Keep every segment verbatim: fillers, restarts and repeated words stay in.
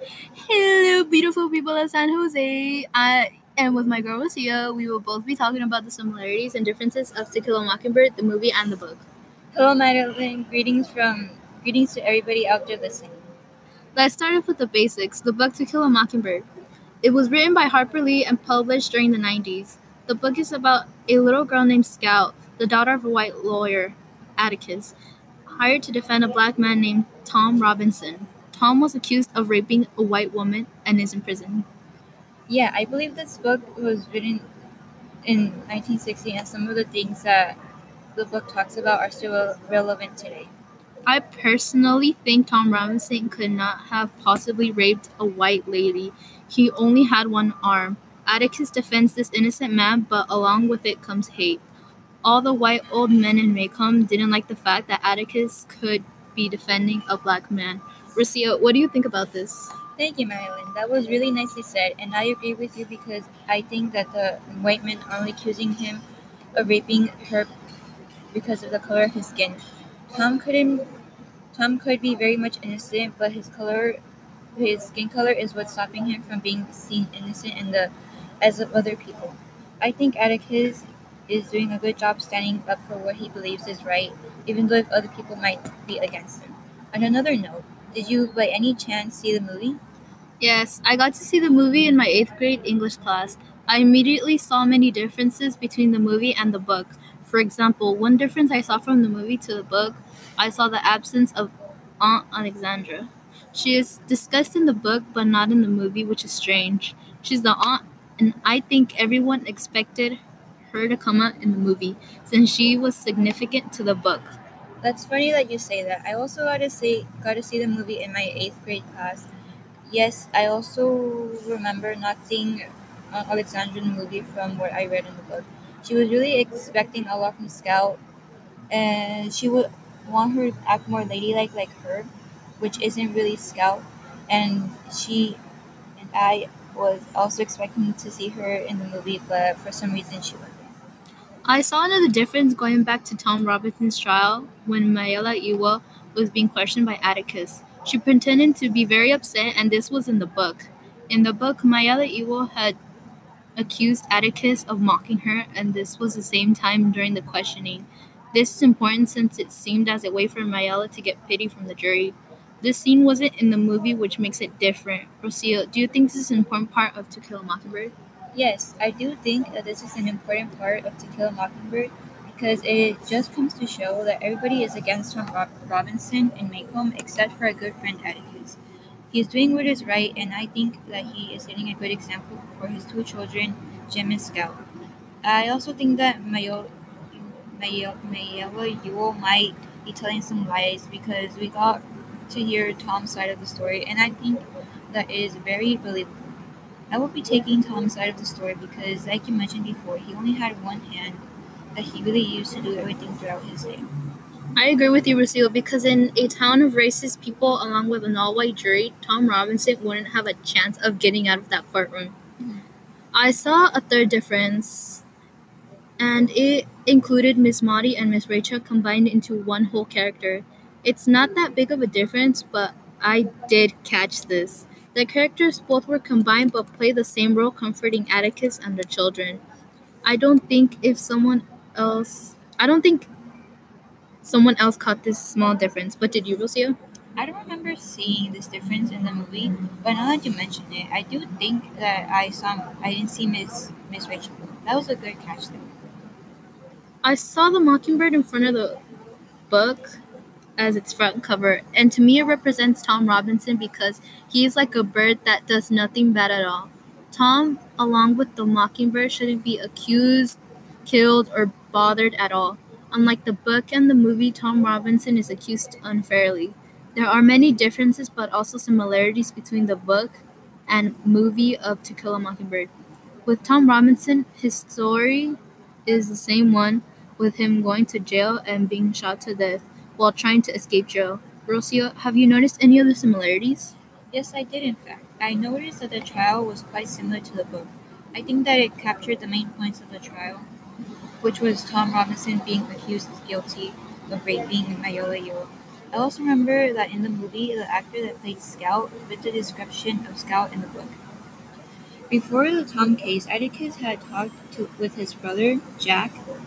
Hello, beautiful people of San Jose. I am with my girl Lucia. We will both be talking about the similarities and differences of To Kill a Mockingbird, the movie, and the book. Hello, Madeline. Greetings from greetings to everybody out there listening. Let's start off with the basics. The book To Kill a Mockingbird. It was written by Harper Lee and published during the nineties. The book is about a little girl named Scout, the daughter of a white lawyer, Atticus, hired to defend a black man named Tom Robinson. Tom was accused of raping a white woman and is in prison. Yeah, I believe this book was written in nineteen sixty, and some of the things that the book talks about are still relevant today. I personally think Tom Robinson could not have possibly raped a white lady. He only had one arm. Atticus defends this innocent man, but along with it comes hate. All the white old men in Maycomb didn't like the fact that Atticus could be defending a black man. Rusia, what do you think about this? Thank you, Madeline. That was really nicely said, and I agree with you because I think that the white men are only accusing him of raping her because of the color of his skin. Tom couldn't. Tom could be very much innocent, but his color, his skin color, is what's stopping him from being seen innocent in the as of other people. I think Atticus is doing a good job standing up for what he believes is right, even though if other people might be against him. On another note, did you by any chance see the movie? Yes, I got to see the movie in my eighth grade English class. I immediately saw many differences between the movie and the book. For example, one difference I saw from the movie to the book, I saw the absence of Aunt Alexandra. She is discussed in the book but not in the movie, which is strange. She's the aunt, and I think everyone expected her to come out in the movie since she was significant to the book. That's funny that you say that. I also got to see got to see the movie in my eighth grade class. Yes, I also remember not seeing uh, Alexandra in the movie from what I read in the book. She was really expecting a lot from Scout, and she would want her to act more ladylike like her, which isn't really Scout. And she and I was also expecting to see her in the movie, but for some reason she wasn't. I saw another difference going back to Tom Robinson's trial when Mayela Iwa was being questioned by Atticus. She pretended to be very upset, and this was in the book. In the book, Mayela Iwa had accused Atticus of mocking her, and this was the same time during the questioning. This is important since it seemed as a way for Mayela to get pity from the jury. This scene wasn't in the movie, which makes it different. Rocio, do you think this is an important part of To Kill a Mockingbird? Yes, I do think that this is an important part of To Kill a Mockingbird because it just comes to show that everybody is against Tom Rob- Robinson and Maycomb except for our good friend Atticus. He's doing what is right, and I think that he is setting a good example for his two children, Jim and Scout. I also think that Mayo, Mayo, Mayella Yule might be telling some lies because we got to hear Tom's side of the story, and I think that is very believable. I will be taking Tom's side of the story because, like you mentioned before, he only had one hand that he really used to do everything throughout his day. I agree with you, Lucille, because in a town of racist people along with an all-white jury, Tom Robinson wouldn't have a chance of getting out of that courtroom. Mhm. I saw a third difference, and it included Miss Maudie and Miss Rachel combined into one whole character. It's not that big of a difference, but I did catch this. The characters both were combined but play the same role comforting Atticus and the children. I don't think if someone else I don't think someone else caught this small difference, but did you, Lucio? I don't remember seeing this difference in the movie, but now that you mention it, I do think that I saw I didn't see Miss Miss Rachel. That was a good catch there. I saw the mockingbird in front of the book as its front cover, and to me it represents Tom Robinson because he is like a bird that does nothing bad at all. Tom, along with the mockingbird, shouldn't be accused, killed, or bothered at all. Unlike the book and the movie, Tom Robinson is accused unfairly. There are many differences but also similarities between the book and movie of To Kill a Mockingbird. With Tom Robinson, his story is the same one, with him going to jail and being shot to death while trying to escape jail. Rocio, have you noticed any other similarities? Yes, I did in fact. I noticed that the trial was quite similar to the book. I think that it captured the main points of the trial, which was Tom Robinson being accused guilty of raping Mayola Yo. I also remember that in the movie, the actor that played Scout fit the description of Scout in the book. Before the Tom case, Atticus had talked to, with his brother, Jack,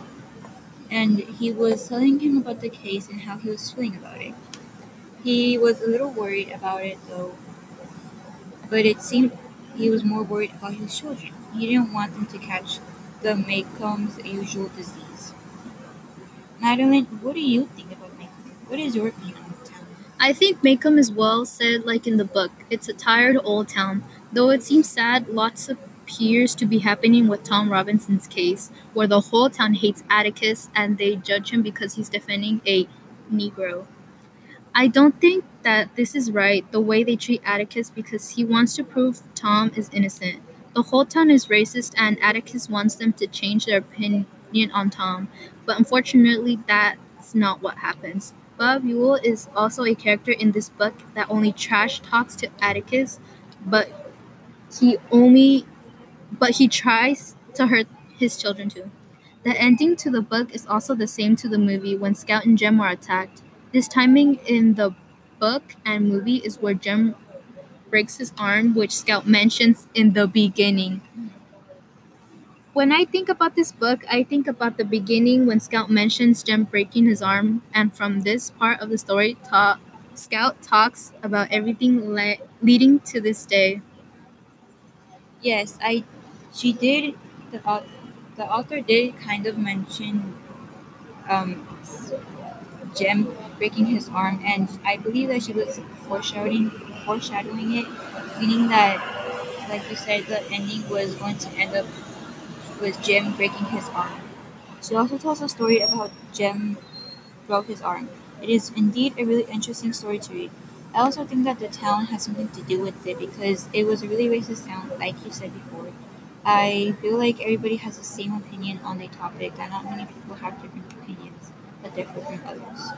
and he was telling him about the case and how he was feeling about it. He was a little worried about it, though, but it seemed he was more worried about his children. He didn't want them to catch the Maycomb's usual disease. Madeline, what do you think about Maycomb? What is your opinion on the town? I think Maycomb is well said like in the book. It's a tired old town. Though it seems sad, lots appears to be happening with Tom Robinson's case, where the whole town hates Atticus and they judge him because he's defending a Negro. I don't think that this is right, the way they treat Atticus, because he wants to prove Tom is innocent. The whole town is racist and Atticus wants them to change their opinion on Tom, but unfortunately that's not what happens. Bob Ewell is also a character in this book that only trash talks to Atticus, but he only but he tries to hurt his children too. The ending to the book is also the same to the movie when Scout and Jem are attacked. This timing in the book and movie is where Jem breaks his arm, which Scout mentions in the beginning. When I think about this book, I think about the beginning when Scout mentions Jem breaking his arm, and from this part of the story, ta- Scout talks about everything le- leading to this day. Yes, I. She did. The au- the author did kind of mention um, Jem breaking his arm, and I believe that she was foreshadowing foreshadowing it, meaning that, like you said, the ending was going to end up with Jem breaking his arm. She also tells a story about Jem broke his arm. It is indeed a really interesting story to read. I also think that the town has something to do with it because it was a really racist town, like you said before. I feel like everybody has the same opinion on the topic, that not many people have different opinions that differ from others.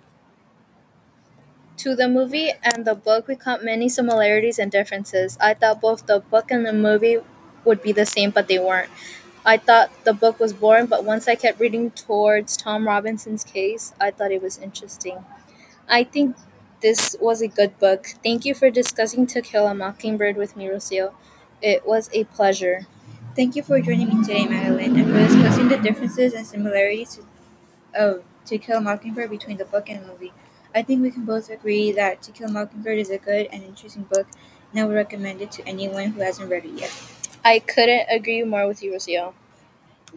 To the movie and the book, we caught many similarities and differences. I thought both the book and the movie would be the same, but they weren't. I thought the book was boring, but once I kept reading towards Tom Robinson's case, I thought it was interesting. I think this was a good book. Thank you for discussing To Kill a Mockingbird with me, Rocio. It was a pleasure. Thank you for joining me today, Madeline, and for discussing the differences and similarities of To Kill a Mockingbird between the book and the movie. I think we can both agree that To Kill a Mockingbird is a good and interesting book, and I would recommend it to anyone who hasn't read it yet. I couldn't agree more with you, Rocio.